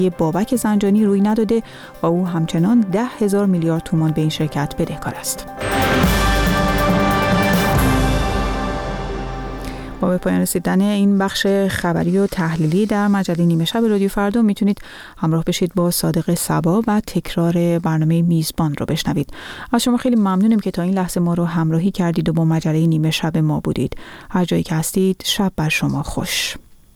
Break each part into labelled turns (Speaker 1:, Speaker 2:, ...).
Speaker 1: بابک زنجانی روی نداده و او همچنان 10,000 میلیارد تومان به این شرکت بدهکار است. با به پایان رسیدن این بخش خبری و تحلیلی در مجله نیمه شب رادیو فردا میتونید همراه بشید با صادق صبا و تکرار برنامه میزبان رو بشنوید. از شما خیلی ممنونیم که تا این لحظه ما رو همراهی کردید و با مجله نیمه شب ما بودید. هر جایی که هستید شب بر شما خوش.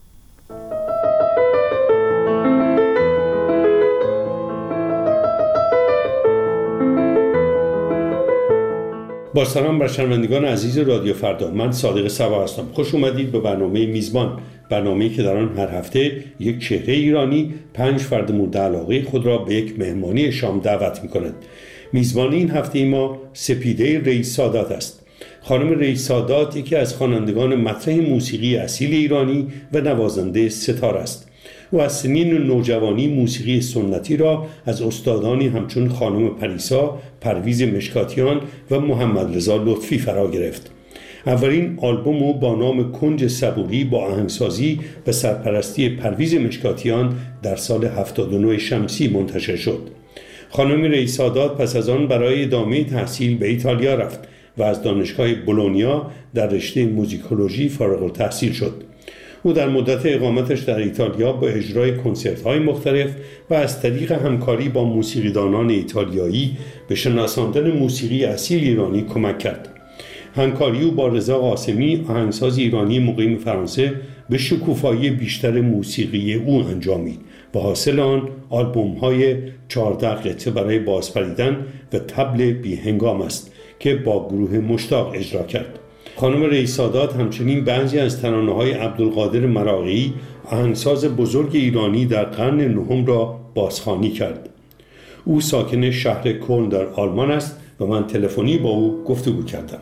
Speaker 2: با سلام بر شنوندگان عزیز رادیو فردا، من صادق صبا هستم. خوش اومدید به برنامه میزبان، برنامه‌ای که در آن هر هفته یک چهره ایرانی 5 فرد مورد علاقه خود را به یک مهمانی شام دعوت می‌کند. میزبان این هفته ما سپیده رئیس سادات است. خانم رئیس سادات یکی از خوانندگان مطرح موسیقی اصیل ایرانی و نوازنده ستار است. او از سنین نوجوانی موسیقی سنتی را از استادانی همچون خانم پریسا، پرویز مشکاتیان و محمد رضا لطفی فرا گرفت. اولین آلبوم او با نام کنج صبوری با آهنگسازی و سرپرستی پرویز مشکاتیان در سال 79 شمسی منتشر شد. خانم رئیس سادات پس از آن برای ادامه تحصیل به ایتالیا رفت و از دانشگاه بولونیا در رشته موزیکولوژی فارغ التحصیل شد. او در مدت اقامتش در ایتالیا با اجرای کنسرت‌های مختلف و از طریق همکاری با موسیقیدانان ایتالیایی به شناساندن موسیقی اصیل ایرانی کمک کرد. همکاری او با رضا قاسمی، آهنگساز ایرانی مقیم فرانسه، به شکوفایی بیشتر موسیقی او انجامید و حاصل آن آلبوم‌های 14 قطعه برای بازپریدن و طبل بی هنگام است که با گروه مشتاق اجرا کرد. خانم رئیس سادات همچنین بعضی از ترانه‌های عبدالقادر مراغی، آهنگساز بزرگ ایرانی در قرن نهم را بازخوانی کرد. او ساکن شهر کلن در آلمان است و من تلفنی با او گفتگو کردم.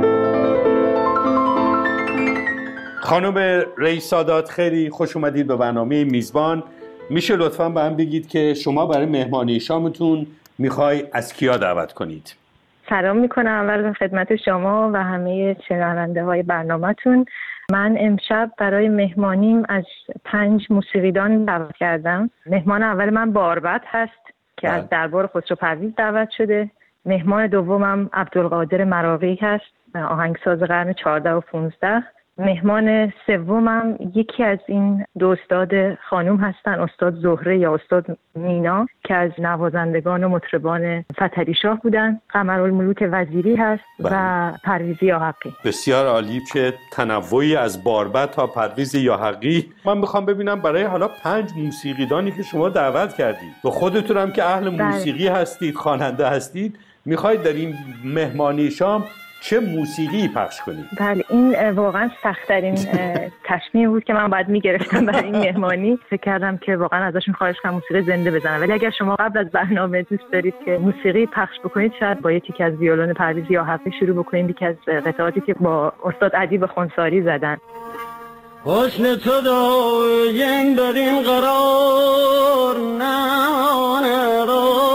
Speaker 2: خانم رئیس سادات، خیلی خوش اومدید به برنامه میزبان. میشه لطفاً به من بگید که شما برای مهمانی شامتون میخوای از کیا دعوت کنید؟
Speaker 3: سلام میکنم اول خدمت شما و همه شنونده های برنامه‌تون. من امشب برای مهمانیم از 5 موسیقیدان دعوت کردم. مهمان اول من باربد هست که از دربار خسرو پرویز دعوت شده. مهمان دومم عبدالقادر مراغی هست، آهنگساز قرن 14 و 15. مهمان سومم یکی از این دو استاد خانوم هستن، استاد زهره یا استاد مینا که از نوازندگان و مطربان فتحعلی شاه بودن. قمرالملوک وزیری هست و پرویز یاحقی.
Speaker 2: بسیار عالی، چه تنوعی از باربد تا پرویز یاحقی. من میخوام ببینم برای حالا 5 موسیقیدانی که شما دعوت کردید و خودتون هم که اهل موسیقی هستید، خواننده هستید، میخواید در این مهمانی شام چه موسیقی پخش کنید؟
Speaker 3: بله، این واقعا سخت‌ترین تصمیم بود که من باید میگرفتم برای این مهمانی. فکر کردم که واقعا ازشون خواهش کنم موسیقی زنده بزنن، ولی اگر شما قبل از برنامه دوست دارید که موسیقی پخش بکنید، شاید با یکی از ویولون پرویز یاحقی شروع بکنید، یکی از قطعاتی که با استاد ادیب خونساری زدن.
Speaker 4: حسن تو دایم در این قرار نمانه رو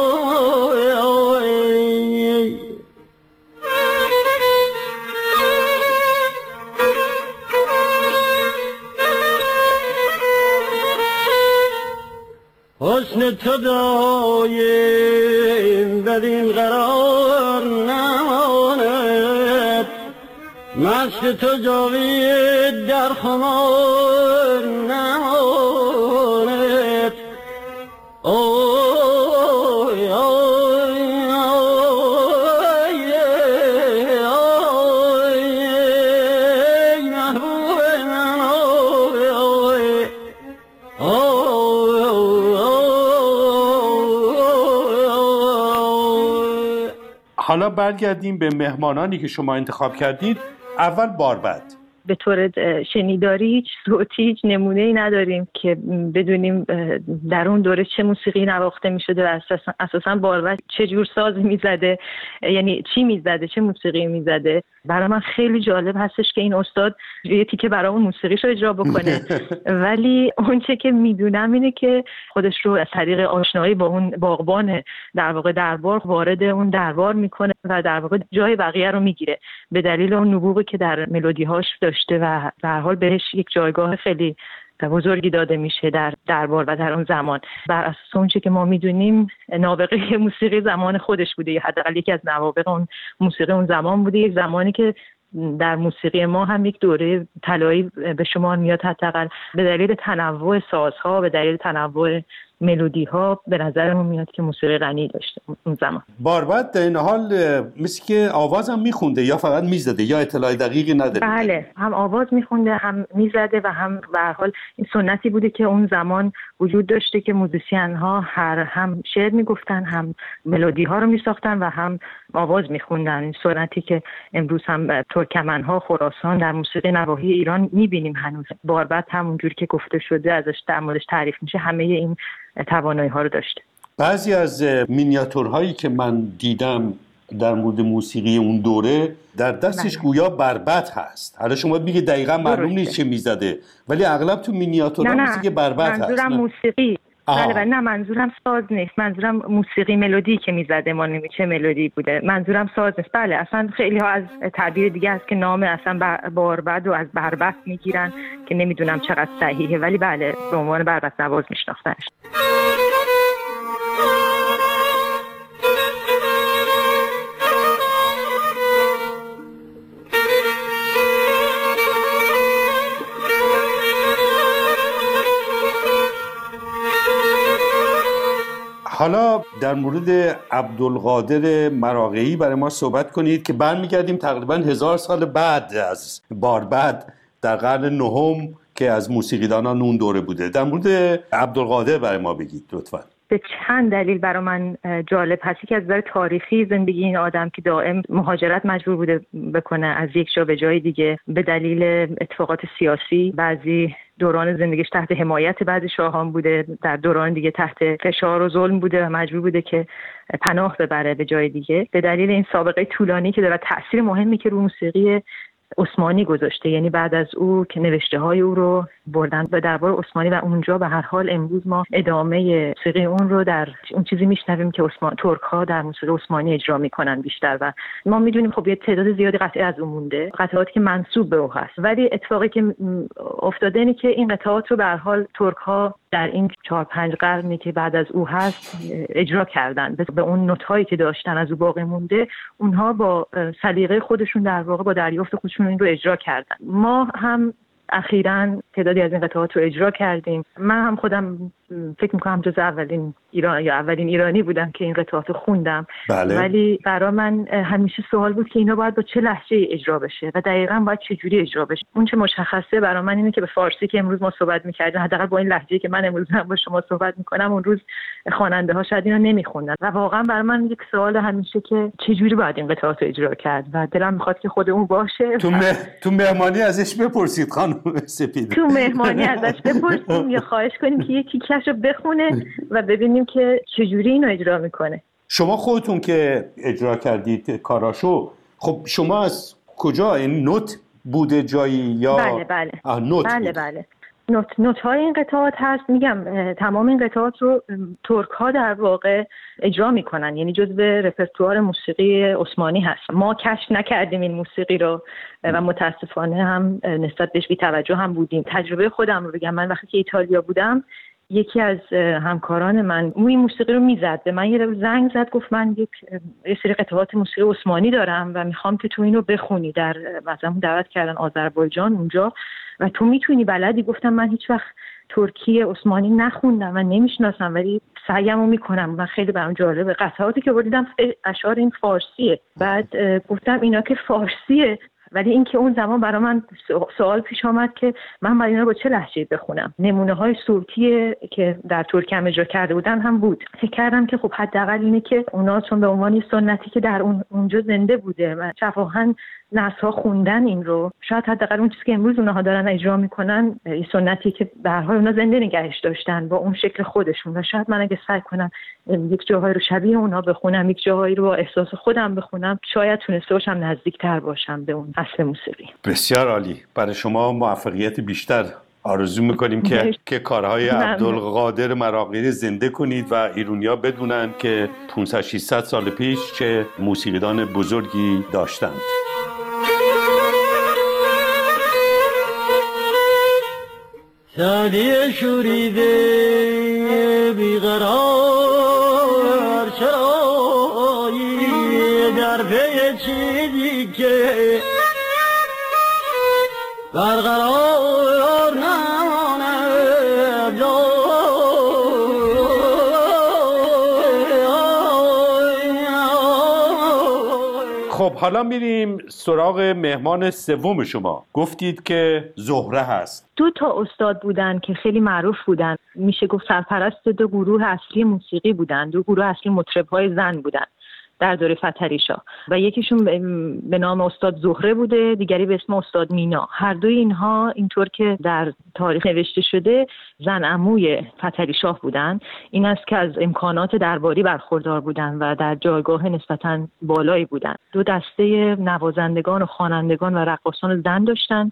Speaker 4: حسن تو دایم در این قرار نماند، مست تو جاوید در خمار نماند. اوی اوی اوی محبوب من اوی اوی
Speaker 2: حالا برگردیم به مهمانانی که شما انتخاب کردید. اول باربد.
Speaker 3: به طور شنیداری هیچ صوتی، هیچ نمونه‌ای نداریم که بدونیم در اون دوره چه موسیقی نواخته می‌شده و اساساً باربد چه جور ساز می‌زده، یعنی چی می‌زده، چه موسیقی می‌زده. برای من خیلی جالب هستش که این استاد یه تیکه برامون موسیقیشو اجرا بکنه، ولی اون چه که میدونم اینه که خودش رو از طریق آشنایی با اون باغبان در واقع دربار وارد اون دربار میکنه و در واقع جای بقیه رو میگیره به دلیل اون نبوغی که در ملودی‌هاش داشته و به هر حال بهش یک جایگاه خیلی بزرگی داده میشه در دربار و در اون زمان. بر اساس اون چیزی که ما میدونیم نابغه موسیقی زمان خودش بوده، یا حداقل یکی از نوابغ اون موسیقی اون زمان بوده، یک زمانی که در موسیقی ما هم یک دوره طلایی به شمار میاد، حداقل به دلیل تنوع سازها، به دلیل تنوع ملودی ها به نظرمون میاد که موسیقی غنی داشته اون زمان.
Speaker 2: باربد در این حال مثل که آوازم میخونده یا فقط میزده یا اطلاع دقیقی نداره؟
Speaker 3: بله، هم آواز میخونده هم میزده و هم به هر حال این سنتی بوده که اون زمان وجود داشته که موزیسین ها هم شعر میگفتن، هم ملودی ها رو میساختن و هم آواز میخوندن. این سنتی که امروز هم ترکمن ها، خراسان در موسیقی نواحی ایران میبینیم هنوز. باربد همونجوری که گفته شده ازش در موردش تعریف میشه همه این توانایی ها رو داشته.
Speaker 2: بعضی از مینیاتورهایی که من دیدم در مورد موسیقی اون دوره در دستش گویا بربط هست. حالا شما بگید دقیقا معلوم نیست چه میزده، ولی اغلب تو مینیاتورها مثل که بربط هست.
Speaker 3: منظورم موسیقی. بله نه، منظورم ساز نیست، منظورم موسیقی ملودی که میزده. ما نمی‌دونیم چه ملودی بوده، منظورم ساز نیست. بله اصلا خیلی ها از تعبیر دیگه هست که نام اصلا باربد رو از بربط میگیرن که نمیدونم چقدر صحیحه، ولی بله به عنوان بربط نواز میشناختنش.
Speaker 2: حالا در مورد عبدالقادر مراغه‌ای برای ما صحبت کنید که برمیگردیم تقریباً 1000 سال بعد از باربد در قرن نهم که از موسیقیدانان اون دوره بوده. در مورد عبدالقادر برای ما بگید لطفاً.
Speaker 3: به چند دلیل برای من جالب هست. که از نظر تاریخی زندگی این آدم که دائم مهاجرت مجبور بوده بکنه از یک جا به جای دیگه به دلیل اتفاقات سیاسی، بعضی دوران زندگیش تحت حمایت بعضی شاهان بوده، در دوران دیگه تحت فشار و ظلم بوده و مجبور بوده که پناه ببره به جای دیگه. به دلیل این سابقه طولانی که داره، تأثیر مهمی که رو موسیقی عثمانی گذاشته، یعنی بعد از او که نوشته های او رو بردن به دربار عثمانی و اونجا به هر حال امروز ما ادامه موسیقی اون رو در اون چیزی میشنویم که ترک ها در موسیقی عثمانی اجرا میکنن بیشتر. و ما میدونیم خب یه تعداد زیادی قطعه از اون مونده، قطعاتی که منسوب به او هست، ولی اتفاقی که افتاده اینه که این قطعات رو به هر حال ترک ها در این 4-5 قرنی که بعد از او هست اجرا کردن. به اون نوت‌هایی که داشتن از او باقی مونده، اونها با سلیقه خودشون در واقع با دریافت خودشون این رو اجرا کردن. ما هم اخیراً تعدادی از این قطعات رو اجرا کردیم. من هم خودم فکر میکنم جز اولین ایرانی بودم که این قطعات رو خوندم.
Speaker 2: بله.
Speaker 3: ولی برای من همیشه سوال بود که اینا باید با چه لهجه اجرا بشه و دقیقاً باید چه جوری اجرا بشه. اون چه مشخصه برای من اینه که به فارسی که امروز ما صحبت می‌کردیم، حداقل با این لهجه‌ای که من امروز با شما صحبت می‌کنم، اون روز خواننده‌ها شاید اینا نمی‌خوندن و واقعاً برای من یک سوال همیشه که چه جوری باید این قطعات رو اجرا کرد و دلم می‌خواد که خود اون باشه.
Speaker 2: تو مهمانی ازش بپرسید خانم سپیده.
Speaker 3: تو مهمانی ازش بپرسیم یا خواهش کنیم که یکی کش رو بخونه و ببینیم که چجوری اینو اجرا میکنه.
Speaker 2: شما خودتون که اجرا کردید کاراشو، خب شما از کجا این نوت بوده جایی یا
Speaker 3: بله
Speaker 2: نوت
Speaker 3: بله
Speaker 2: بوده.
Speaker 3: بله نوت های این قطعات هست. میگم تمام این قطعات رو ترک ها در واقع اجرا میکنن، یعنی جزو رپرتوار موسیقی عثمانی هست. ما کشف نکردیم این موسیقی رو و متاسفانه هم نسبت بهش بی توجه هم بودیم. تجربه خودم رو بگم، من وقتی که ایتالیا بودم یکی از همکاران من این موسیقی رو میزد، به من یه زنگ زد گفت من یه سری قطعات موسیقی عثمانی دارم و میخوام که تو اینو بخونی. در مثلا دعوت کردن آذربایجان اونجا و تو میتونی بلدی؟ گفتم من هیچ وقت ترکی عثمانی نخوندم و نمیشناسم ولی سعیمو میکنم و خیلی برام جالبه. قطعاتی که بردیدم اشعار این فارسیه. بعد گفتم اینا که فارسیه، ولی اینکه اون زمان برای من سوال پیش آمد که من باید اینا با چه لهجه‌ای بخونم. نمونه های صوتی که در ترکی هم اجرا کرده بودن هم بود. فکر کردم که خب حداقل اینه که اونا چون به عنوان سنتی که در اونجا زنده بوده و شفاهن نسل‌ها خوندن این رو، شاید حداقل اون چیزی که امروز اونها دارن اجرا میکنن این سنتی که به هر حال اونا زنده نگهش داشتن با اون شکل خودشون، و شاید من اگه سعی کنم یک جاهایی رو شبیه اونا بخونم، یک جاهایی رو با احساس خودم بخونم، شاید تونسته باشم نزدیک‌تر باشم به اون اصل موسیقی.
Speaker 2: بسیار عالی. برای شما موفقیت بیشتر آرزو میکنیم که کارهای عبدالقادر مراغه‌ای زنده کنید و ایرانی‌ها بدونن که 500-600 سال پیش چه موسیقیدان بزرگی داشتند.
Speaker 4: سعدی شوریده بیقرار چرایی در پی چیزی که برقرار نماند.
Speaker 2: خب حالا میریم سراغ مهمان سوم شما. گفتید که زهره هست.
Speaker 3: 2 استاد بودن که خیلی معروف بودن، میشه گفت سرپرست 2 گروه اصلی موسیقی بودن، 2 گروه اصلی مطرب‌های زن بودن در دوره فتحعلی شاه و یکیشون به نام استاد زهره بوده، دیگری به اسم استاد مینا. هر دوی اینها اینطور که در تاریخ نوشته شده زن عموی فتحعلی شاه بودن. این است که از امکانات درباری برخوردار بودن و در جایگاه نسبتاً بالایی بودن. 2 دسته نوازندگان و خوانندگان و رقاصان زن داشتن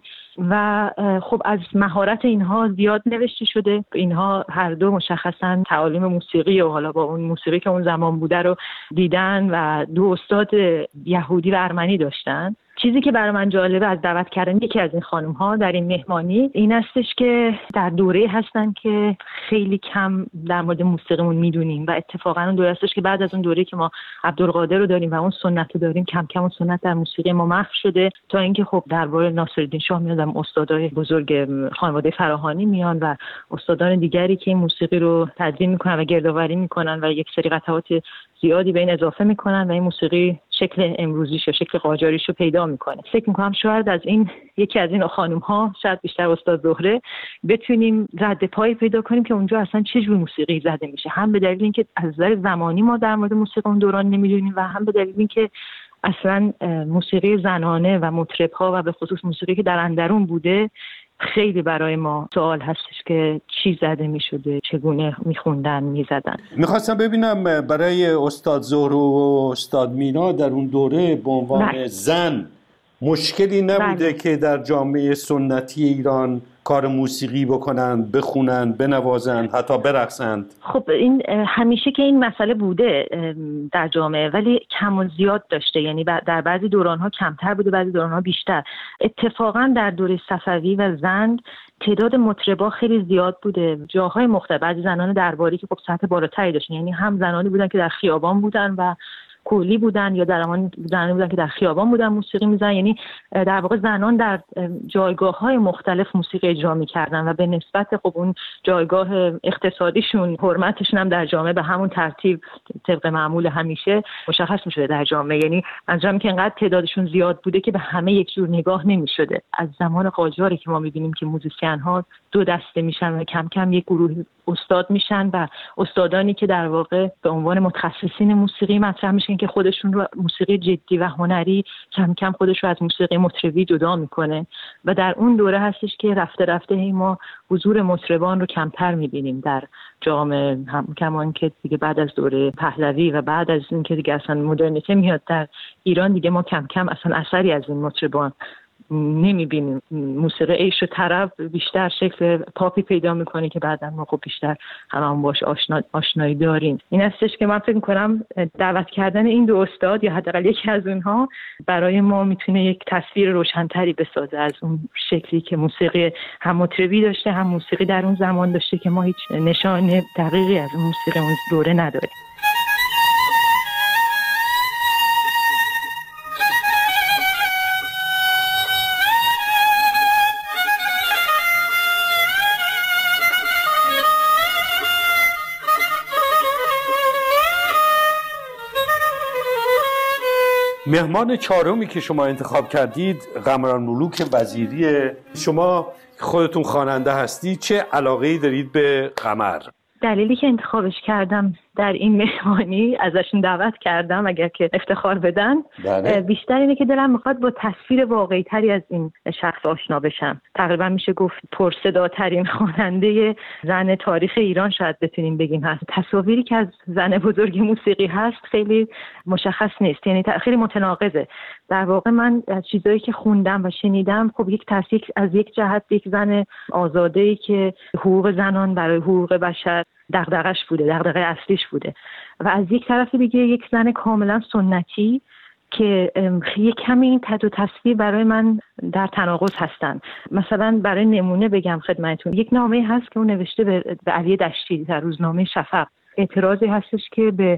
Speaker 3: و خب از مهارت اینها زیاد نوشته شده. اینها هر دو مشخصاً تعالیم موسیقی و حالا با اون موسیقی که اون زمان بوده رو دیدن و 2 استاد یهودی و ارمنی داشتن. چیزی که برای من جالبه از دعوت کردن یکی از این خانم ها در این مهمانی این استش که در دوره هستن که خیلی کم در مورد موسیقیمون میدونیم و اتفاقا اون دوره هستش که بعد از اون دوره که ما عبدالقادر رو داریم و اون سنت رو داریم کم کم اون سنت در موسیقی ما محو شده تا اینکه خب درباره ناصرالدین شاه میاد، استادای بزرگ خانواده فراهانی میان و استادان دیگری که این موسیقی رو تدوین میکنن و گردآوری میکنن و یک سری قطعات زیادی به این اضافه میکنن و این موسیقی شکل امروزیش و شکل قاجاریش رو پیدا میکنه. فکر میکنم شاید از این یکی از این خانم ها، شاید بیشتر استاد زهره، بتونیم رد پای پیدا کنیم که اونجا اصلا چه جور موسیقی زده میشه، هم به دلیل اینکه از نظر زمانی ما در مورد موسیقی اون دوران نمیدونیم و هم به دلیل اینکه اصلا موسیقی زنانه و مطرب‌ها و به خصوص موسیقی که در اندرون بوده خیلی برای ما سوال هستش که چی زده می شده، چگونه می خوندن، می زدن.
Speaker 2: میخواستم ببینم برای استاد زهره و استاد مینا در اون دوره به عنوان زن مشکلی نبوده که در جامعه سنتی ایران کار موسیقی بکنن، بخونن، بنوازن، حتی برقصند؟
Speaker 3: خب این همیشه که این مسئله بوده در جامعه ولی کم و زیاد داشته، یعنی در بعضی دورانها کمتر بوده، بعضی دورانها بیشتر. اتفاقا در دوره صفوی و زند تعداد مطربا خیلی زیاد بوده، جاهای مختلف. بعضی زنان درباری که خب سطح بالاتری داشتن، یعنی هم زنانی بودن که در خیابان بودن و کولی بودن یا درمان زنانی بودن که در خیابان بودن موسیقی میزنن، یعنی در واقع زنان در جایگاه‌های مختلف موسیقی اجرا می‌کردن و به نسبت خب اون جایگاه اقتصادیشون، حرمتشون هم در جامعه به همون ترتیب طبق معمول همیشه مشخص می‌شده در جامعه. یعنی منظورم که انقدر تعدادشون زیاد بوده که به همه یک جور نگاه نمی‌شده. از زمان قاجاری که ما می‌بینیم که موزیسین‌ها 2 دسته میشن و کم کم یک گروه استاد میشن و استادانی که در واقع به عنوان متخصصین موسیقی مطرح میشن که خودشون رو موسیقی جدی و هنری کم کم خودش رو از موسیقی مطربی جدا میکنه و در اون دوره هستش که رفته رفته ما حضور مطربان رو کمتر میبینیم در جامعه، کمان که دیگه بعد از دوره پهلوی و بعد از این که دیگه اصلا مدرنیته میاد در ایران، دیگه ما کم کم اصلا اثری از این مطربان نمیبینیم. موسیقی عیش و طرب بیشتر شکل پاپی پیدا میکنه که بعدا ما خب بیشتر همون باش آشنایی داریم. این هستش که من فکر میکنم دعوت کردن این 2 استاد یا حداقل یکی از اونها برای ما میتونه یک تصویر روشنتری بسازه از اون شکلی که موسیقی هم مطربی داشته هم موسیقی در اون زمان داشته که ما هیچ نشانه دقیقی از اون موسیقی اون دوره نداریم.
Speaker 2: مهمان 4می که شما انتخاب کردید قمرالملوک وزیریه. شما خودتون خواننده هستی، چه علاقه‌ای دارید به قمر؟
Speaker 3: دلیلی که انتخابش کردم در این مهمانی، ازشون دعوت کردم اگر که افتخار بدن، بیشتر اینه که دلم میخواد با تصویر واقعی تری از این شخص آشنا بشم. تقریبا میشه گفت پرصداترین خواننده زن تاریخ ایران شاید بتونیم بگیم هست. تصاویری که از زن بزرگ موسیقی هست خیلی مشخص نیست، یعنی خیلی متناقضه. در واقع من از چیزایی که خوندم و شنیدم خب یک تصویر از یک جهت یک زن آزاده‌ای که حقوق زنان برای حقوق بشر دغدغش بوده، دغدغه اصلیش بوده، و از یک طرف دیگه یک زن کاملا سنتی که یک کمی این تد و تصویر برای من در تناقض هستن. مثلا برای نمونه بگم خدمتتون، یک نامه هست که اون نوشته به علی دشتی در روزنامه شفق. اعتراضی هستش که به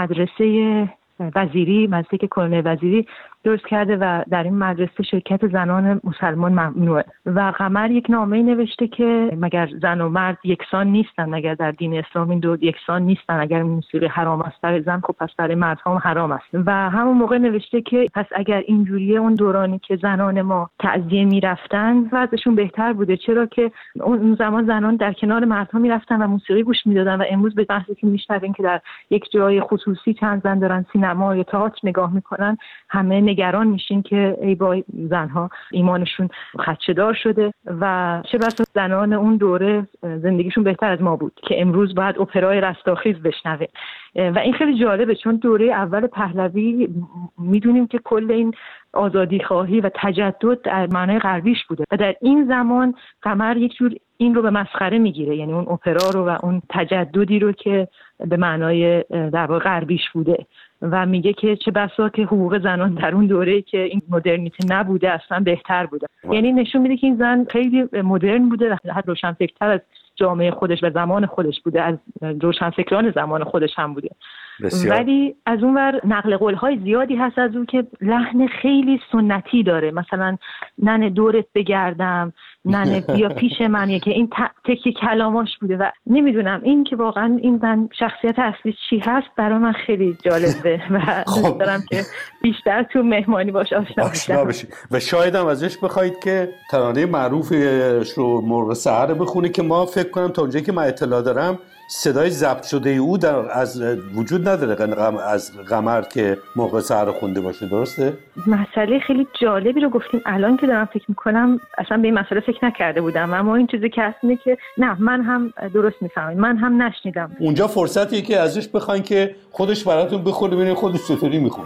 Speaker 3: مدرسه وزیری، مدرسه که کلونل وزیری درست کرده و در این مدرسه شرکت زنان مسلمان ممنوعه. و قمر یک نامه نوشته که مگر زن و مرد یکسان نیستن، مگر در دین اسلام این دو یکسان نیستن، اگر موسیقی حرام است برای زن خب پس برای مرد هم حرام است. و همون موقع نوشته که پس اگر اینجوریه اون دورانی که زنان ما تعزیه میرفتن وضعشون بهتر بوده، چرا که اون زمان زنان در کنار مردها میرفتن و موسیقی گوش میدادن و امروز به بحثی که میشنویم که در یک جای خصوصی چند زن دارن سینما یا تئاتر نگاه میکنن، همه نگران میشین که ای وای زنها ایمانشون خدشه‌دار شده و چه بسا زنان اون دوره زندگیشون بهتر از ما بود که امروز باید اپرای رستاخیز بشنوه. و این خیلی جالبه چون دوره اول پهلوی میدونیم که کل این آزادی خواهی و تجدد در معنای غربیش بوده و در این زمان قمر یک جور این رو به مسخره میگیره، یعنی اون اپرا رو و اون تجددی رو که به معنای در واقع غربیش بوده و میگه که چه بسا که حقوق زنان در اون دوره که این مدرنیته نبوده اصلا بهتر بوده. یعنی نشون میده که این زن خیلی مدرن بوده و حتی روشنفکرتر از جامعه خودش و زمان خودش بوده، از روشنفکران زمان خودش هم بوده. بسیار. ولی از اون ور نقل قول‌های زیادی هست از اون که لحن خیلی سنتی داره، مثلا ننه دورت بگردم، ننه بیا پیش من، که این تکی کلاماش بوده و نمیدونم این که واقعا این زن شخصیت اصلی چی هست برای من خیلی جالبه و دوست دارم که بیشتر تو مهمانی باش آشنا بشم
Speaker 2: و شاید هم ازش بخواید که ترانه معروفش رو مرغ سحر بخونه که ما فکر کنم تا اونجایی که من اطلاع دارم صدای ضبط شده او از وجود نداره از قمر که مرغ سحر خونده باشه، درسته؟
Speaker 3: مسئله خیلی جالبی رو گفتیم. الان که دارم فکر میکنم اصلا به این مسئله فکر نکرده بودم، اما این چیزی که هست اینه که نه من هم درست میفهمم، من هم نشنیدم.
Speaker 2: اونجا فرصتیه که ازش بخواین که خودش براتون بخونه ببینید خودش چطوری میخونه.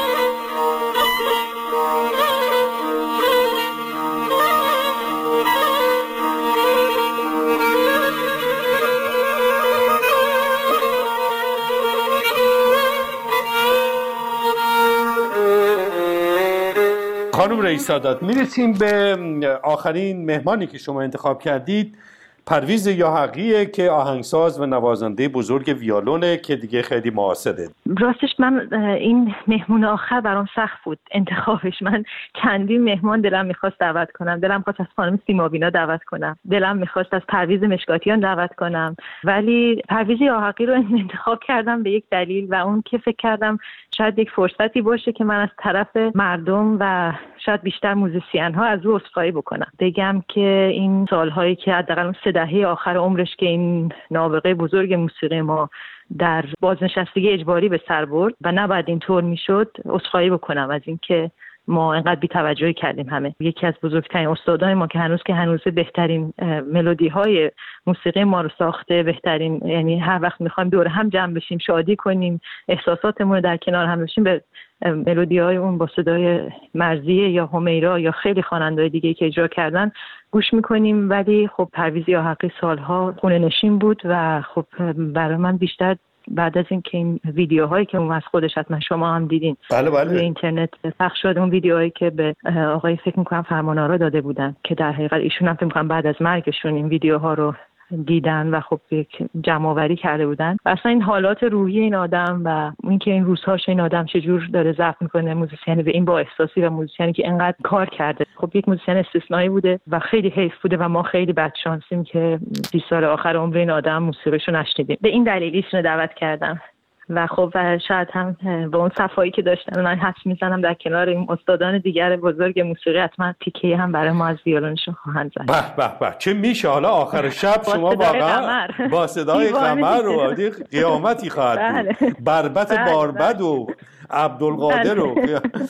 Speaker 2: خانم رئیس سادات، میرسیم به آخرین مهمانی که شما انتخاب کردید، پرویز یاحقیه که آهنگساز و نوازنده بزرگ ویولونه که دیگه خیلی معاصره.
Speaker 3: راستش من این مهمون آخر برام سخت بود انتخابش. من چندین مهمان دلم میخواست دعوت کنم، دلم خواست از خانم سیمابینا دعوت کنم، دلم میخواست از پرویز مشکاتیان دعوت کنم، ولی پرویز یاحقی رو انتخاب کردم به یک دلیل و اون که فکر کردم شاید یک فرصتی باشه که من از طرف مردم و شاید بیشتر موزیسین ها از او عذرخواهی بکنم، بگم که این سالهایی که حداقل 3 دهه آخر عمرش که این نابغه بزرگ موسیقی ما در بازنشستگی اجباری به سر برد و نباید اینطور میشد، عذرخواهی بکنم از اینکه ما اینقدر بی‌توجهی کردیم. همه یکی از بزرگترین استادای ما که هنوز بهترین ملودی های موسیقی ما رو ساخته، بهترین، یعنی هر وقت میخوایم دور هم جمع بشیم شادی کنیم احساساتمون رو در کنار هم بشیم به ملودی های اون با صدای مرضیه یا همیرا یا خیلی خواننده‌های دیگه که اجرا کردن گوش میکنیم. ولی خب پرویز یاحقی سالها خونه نشین بود و خب برای من بیشتر بعد از این که این ویدیوهایی که اون از خودش حتما شما هم دیدین روی اینترنت پخش شد، اون ویدیوهایی که به آقای فکر میکنم فرمانآرا داده بودن که در حقیقت ایشون هم فکر میکنم بعد از مرگشون این ویدیوها رو دیدن و خب یک جمع‌آوری کرده بودن. اصلا این حالات روحی این آدم و اینکه این روزهاش این آدم چجور داره ضبط میکنه موزیسین به این با احساسی و موزیسینی که انقدر کار کرده، خب یک موزیسین استثنایی بوده و خیلی حیف بوده و ما خیلی بدشانسیم که 20 سال آخر عمر این آدم موسیقیشو نشنیدیم. به این دلیل ایشونو دعوت کردم و خب شاید هم با اون صفایی که داشتن من حدس میزنم در کنار این استادان دیگر بزرگ موسیقی حتما تیکه هم برای ما از ویولونشون خواهند زد.
Speaker 2: به چه میشه حالا آخر شب شما واقعا با صدای قمر و قیامتی خواهد بود. بربط باربد و عبدالقادر و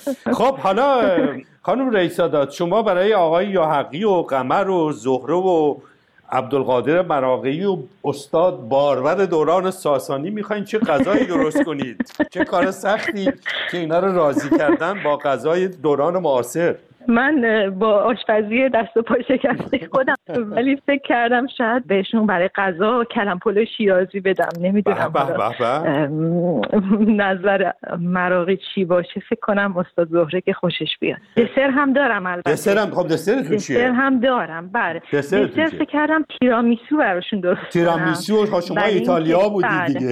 Speaker 2: خب حالا خانم رئیس سادات، شما برای آقای یاحقی و قمر و زهره و عبدالقادر مراغی و استاد بارور دوران ساسانی میخواین چه غذایی درست کنید؟ چه کار سختی که اینا رو راضی کردن با غذای دوران معاصر.
Speaker 3: من با آشپزی دست و پا شکسته خودم، ولی فکر کردم شاید بهشون برای غذا کلم پلو شیرازی بدم. نمیدونم نظر مراغی چی باشه. فکر کنم استاد زهره که خوشش بیاد. دسر هم دارم البته.
Speaker 2: دسرتون چیه؟
Speaker 3: دسر هم دارم. بله. دسر فکر کردم تیرامیسو براشون درست کنم.
Speaker 2: تیرامیسو شما ایتالیا بودید دیگه.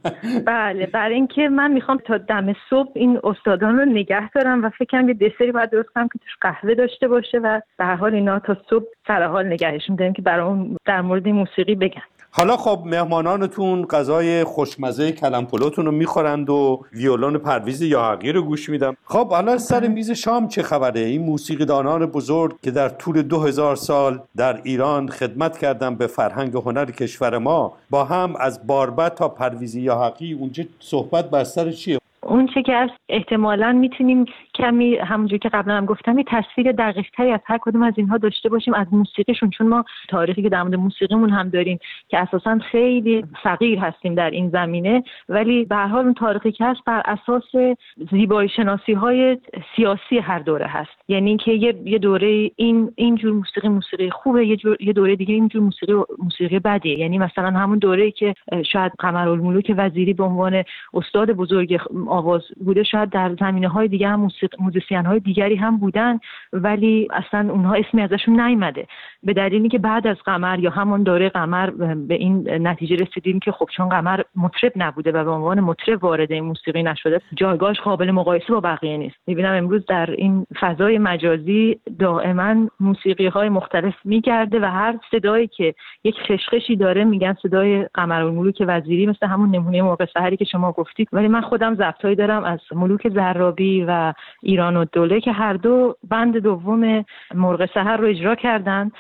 Speaker 3: بله، برای اینکه من میخوام تا دم صبح این استادان رو نگه دارم و فکر کنم یه دسری باید درست کنم که توش قهوه داشته باشه و به هر حال اینا تا صبح سر حال نگهشون داریم که برام در مورد موسیقی بگن.
Speaker 2: حالا خب مهمانانتون غذای خوشمزه کلم پلوتون رو میخورند و ویولون پرویز یاحقی رو گوش میدم. خب حالا سر میز شام چه خبره؟ این موسیقیدانان بزرگ که در طول 2000 سال در ایران خدمت کردن به فرهنگ و هنر کشور ما، با هم از باربد تا پرویز یاحقی اونجا صحبت بر سر چیه؟
Speaker 3: اون چه که احتمالاً میتونیم کمی همونجوری که قبلا هم گفتم یه تصویر دقیق‌تری از هر کدوم از اینها داشته باشیم از موسیقیشون، چون ما تاریخی که در مورد موسیقیمون هم داریم که اساساً خیلی فقیر هستیم در این زمینه، ولی به هر حال اون تاریخی که هست بر اساس زیبایی شناسی‌های سیاسی هر دوره هست. یعنی اینکه یه دوره این جور موسیقی خوبه، یه دوره دیگه این جور موسیقی بدیه. یعنی مثلا همون دوره‌ای که شاید قمرالملوک وزیری به عنوان استاد بزرگ آواز بوده، شاید در زمینه‌های دیگه هم موزیسین‌های دیگری هم بودن، ولی اصلا اونها اسمی ازشون نیامده، به دلیلی که بعد از قمر یا همون دوره قمر به این نتیجه رسیدیم که خب چون قمر مطرب نبوده و به عنوان مطرب وارد این موسیقی نشده، جایگاهش قابل مقایسه با بقیه نیست. می‌بینم امروز در این فضای مجازی دائما موسیقی‌های مختلف می‌گرده و هر صدایی که یک خشخشی داره میگن صدای قمرالملوک وزیری، مثل همون نمونه مرغ سحری که شما گفتید. ولی من خودم ضبطایی دارم از ملوک زرابی و ایران‌الدوله که هر دو بند دوم مرغ سحر رو اجرا کردن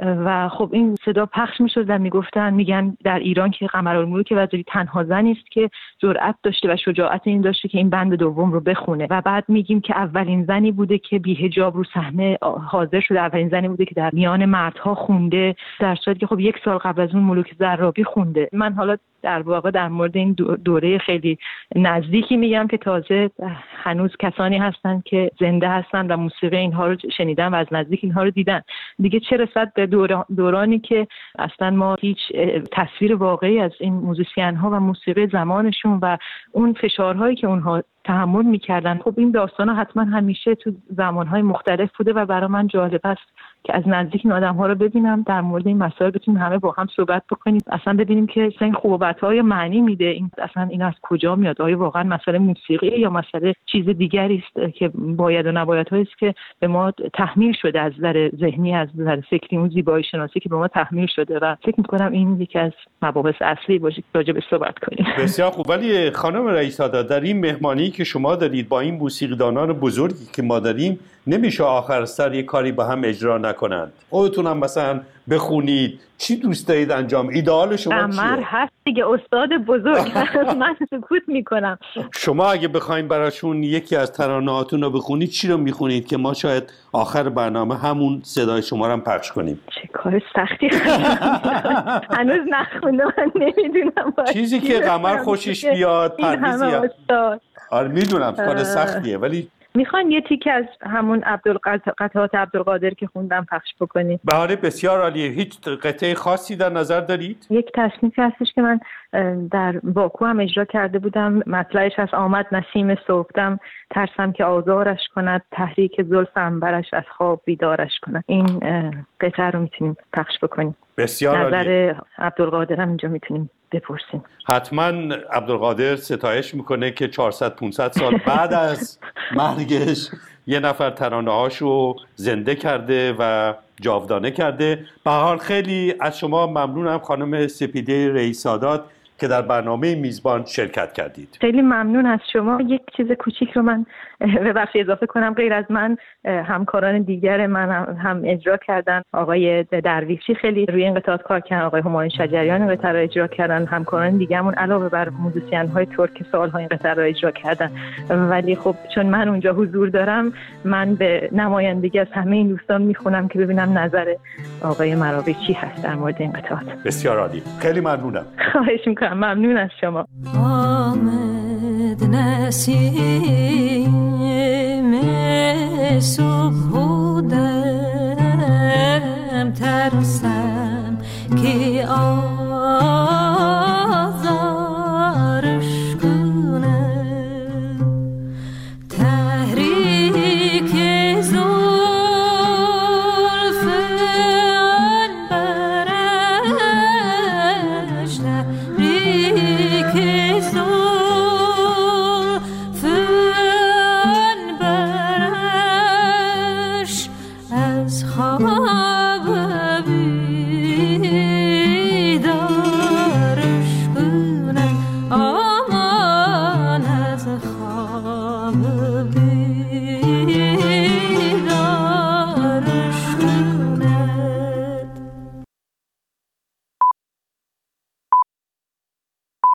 Speaker 3: و خب این صدا پخش میشد و میگن در ایران که قمرالملوک وزیری تنها زنی است که جرأت داشته و شجاعت این داشته که این بند دوم رو بخونه و بعد میگیم که اولین زنی بوده که بی حجاب رو صحنه حاضر شده، اولین زنی بوده که در میان مردها خونده، در صورتی که خب 1 سال قبل از اون ملوک زرابی خونده. من حالا در واقع در مورد این دوره خیلی نزدیکی میگم که تازه هنوز کسانی هستن که زنده هستن و موسیقی اینها رو شنیدن و از نزدیک اینها رو دیدن. دیگه چه رسد به دورانی که اصلا ما هیچ تصویر واقعی از این موزیسین ها و موسیقی زمانشون و اون فشارهایی که اونها تحمل میکردن. خب این داستان ها حتما همیشه تو زمانهای مختلف بوده و برای من جالب است که از نزدیک این آدم ها رو ببینم، در مورد این مسائل بتونیم همه با هم صحبت بکنیم، اصلا ببینیم که این خوبت‌های معنی میده، این اصلا این از کجا میاد، آیا واقعا مسئله موسیقی یا مسئله چیز دیگری است که باید و نبایدهایی است که به ما تحمیل شده از نظر ذهنی، از نظر فکری، اون زیبایی شناسی که به ما تحمیل شده و فکر می‌کنم این یکی از مباحث اصلی باشه که راجع به صحبت کنیم.
Speaker 2: بسیار خوب. ولی خانم رئیس‌زاده، در این مهمانی که شما دارید با این موسیقیدانان بزرگی که ما داریم، نمیشه آخر سر یک کاری با هم اجرا نکنند؟ خودتون هم مثلا بخونید، چی دوست دارید انجام؟ ایدئال شما چیه؟
Speaker 3: قمر هست دیگه، استاد بزرگ. من سکوت میکنم.
Speaker 2: شما اگه بخواید براشون یکی از ترانه‌هاتون رو بخونید، چی رو میخونید که ما شاید آخر برنامه همون صدای شما رو هم پخش کنیم؟
Speaker 3: چه کار سختی. هنوز نخوندم، نمیدونم.
Speaker 2: چیزی که قمر خوشش بیاد، پرویز. آره میدونم کار سختیه، ولی
Speaker 3: میخوان یه تیکه از همون قطعات عبدالقادر که خوندم پخش بکنید؟
Speaker 2: بله بسیار عالیه. هیچ قطعه خاصی در نظر دارید؟
Speaker 3: یک تصنیفی هستش که من در باکو هم اجرا کرده بودم، مطلعش از آمد نسیم صبحدم، ترسم که آزارش کند، تحریک زلف عنبرش از خواب بیدارش کند. این قطعه رو میتونیم پخش بکنیم.
Speaker 2: بسیار عالیه.
Speaker 3: نظر عبدالقادر هم اینجا میتونیم بپرسیم.
Speaker 2: حتما عبدالقادر ستایش میکنه که 400-500 سال بعد از مرگش یه نفر ترانه‌هاشو زنده کرده و جاودانه کرده. به هر حال خیلی از شما ممنونم خانم سپیده رئیس‌زاده که در برنامه میزبان شرکت کردید.
Speaker 3: خیلی ممنون از شما. یک چیز کوچیک رو من به بخش اضافه کنم. غیر از من همکاران دیگر من هم اجرا کردن. آقای درویشی خیلی روی این قطعات کار کردن، آقای همایون شجریان این قطعه رو اجرا کردن، همکاران دیگه‌مون علاوه بر موزیسین‌های ترک سال‌ها این قطعه رو اجرا کردن. ولی خب چون من اونجا حضور دارم، من به نمایندگی از همه این دوستان میخونم که ببینم نظر آقای مراغی چی هست در مورد این قطعات.
Speaker 2: بسیار عالی. خیلی ممنونم.
Speaker 3: خواهش می‌کنم. ممنون از شما.
Speaker 5: آمد نسیم صبح بهار